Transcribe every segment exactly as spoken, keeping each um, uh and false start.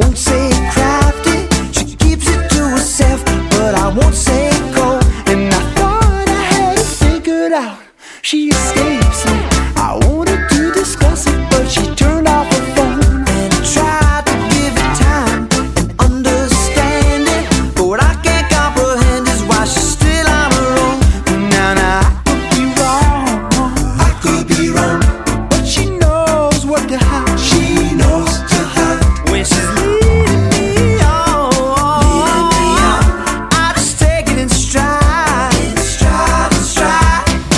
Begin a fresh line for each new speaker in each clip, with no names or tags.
won't say crafty. She keeps it to herself, but I won't say cold. And I thought I had it figured out. She escapes me. I wanted to discuss it, but she turned off her phone. And I tried to give it time and understand it, but what I can't comprehend is why she's still on her own. Now, now I could be wrong, I could be wrong, but she knows what to hide. She knows to hide when she's leading me on. Leading me on. I just take it in stride, in stride, in stride.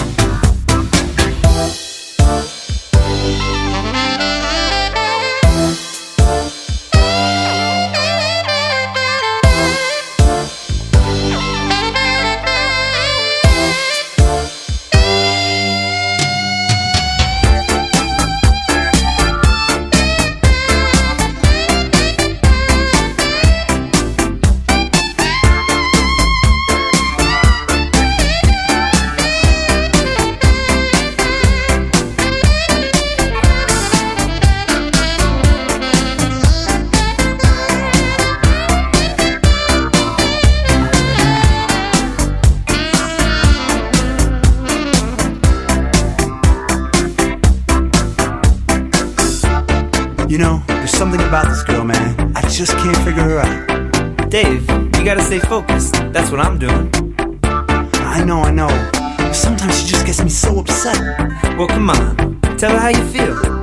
You know, there's something about this girl, man. I just can't figure her out.
Dave, you gotta stay focused. That's what I'm doing.
I know, I know. Sometimes she just gets me so upset.
Well, come on. Tell her how you feel.